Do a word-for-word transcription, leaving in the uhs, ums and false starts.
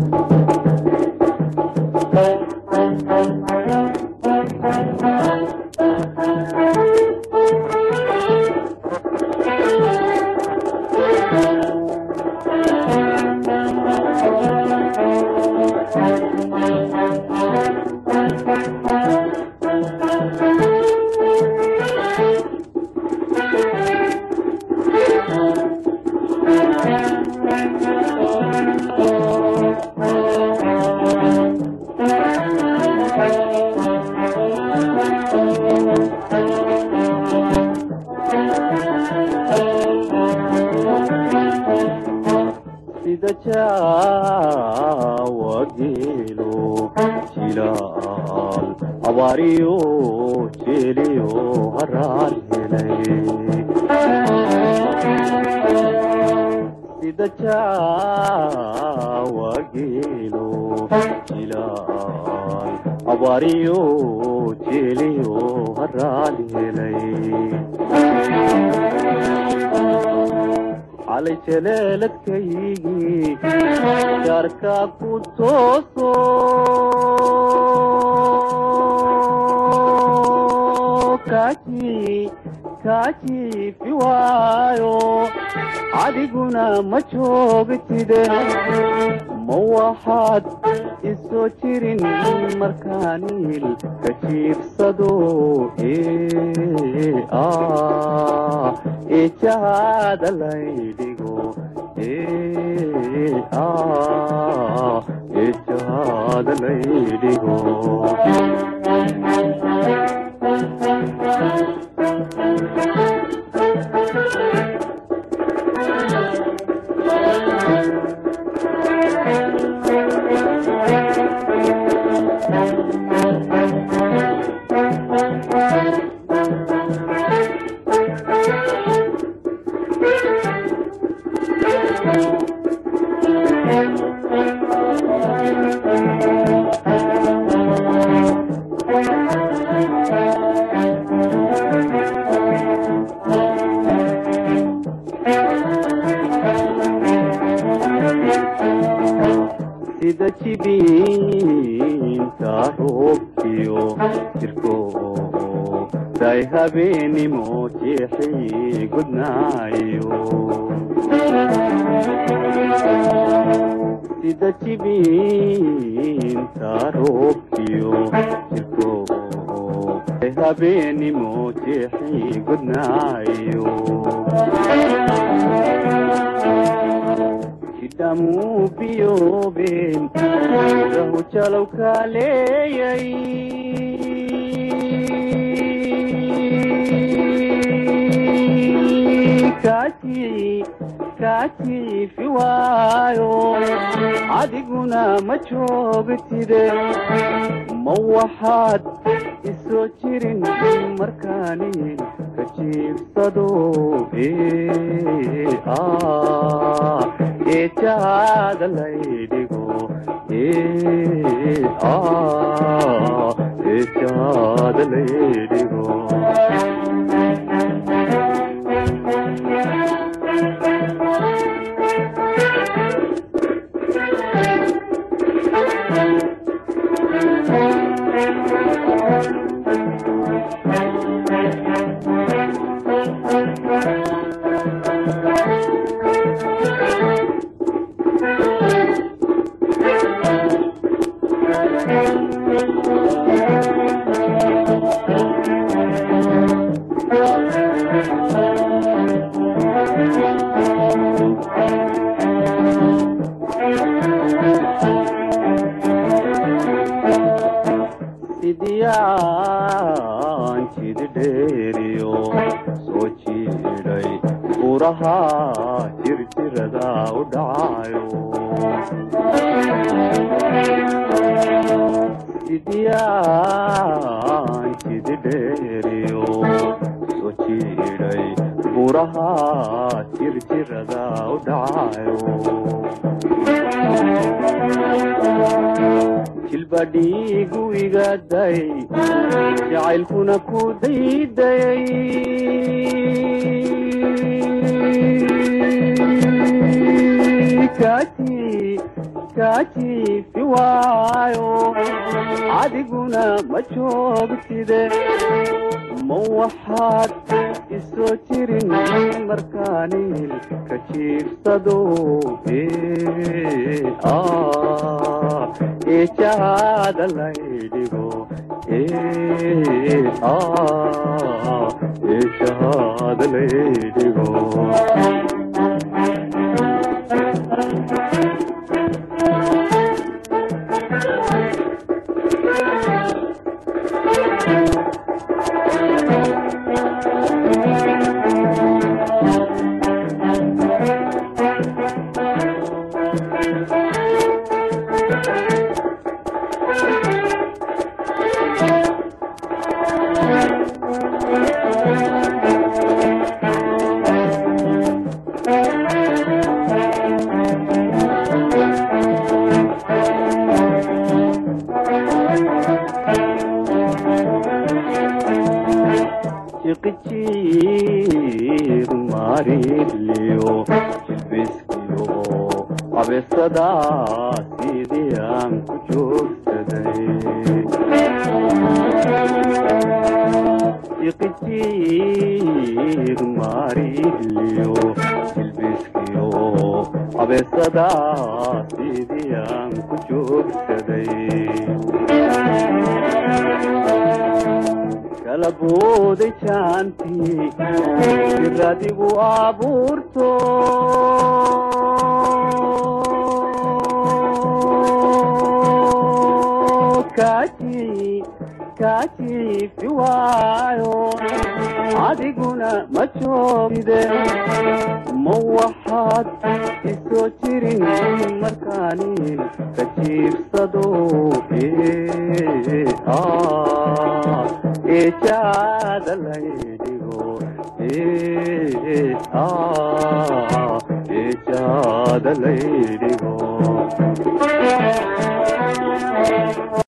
وقيلو جلال عواريو جيليو هرال هلي سيدتا وقيلو جلال عواريو جيليو هرال هلي علي جلالك كيجي شاركا كوتوسو كاكي كاكي في وايو عديقنا مجوغ تده موحد السوچرين مركانيل كشيف صدو إيه آه إيه جهاد الليديقو إيه آه إيه جهاد الليديقو sida jibinta roobkiyo jirko day habeenimo jeexii gudnaayo sida jibinta roobkiyo jirko day habeenimo jeexii gudnaayo damu biyobeen rahu jalow kaaleeyay kaakii kaakii fi waayo adiguna ma joogtide ma waxaad isoo jirin markaani ka jiibsado ee ah ee jahada laydigo ee ah ee jahada laydigo sidiyaan jidheeriyo soo jiidhay buraha jirjirada u dhacayo sidiyaan jidheeriyo soo jiidhay buraha jirjirada u dhacayo jilbadhiigu igaday jacaylkuna ku daydayay kaakii kaajiifi waayo adiguna ma joogtide ma waxaad isoo jirin markaanil ka jiifsado eejahaada laydhigo eejahaada laydhigo jiqjiir maridliyo jilbiskiyo abeesadaa sidii aan ku joogsaday jiqjiir maridliyo jilbiskiyo abeesadaa sidii aan ku joogsaday kala booday jaantii siradigu abuurto kaajiifi waayo adiguna ma joogtide ma waxaad isoo jirin markaanil ka jiifsado eejahaada laydhigo eejahaada laydhigo